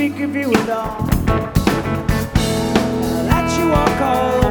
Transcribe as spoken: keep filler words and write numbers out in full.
speak of you at all. That you walk all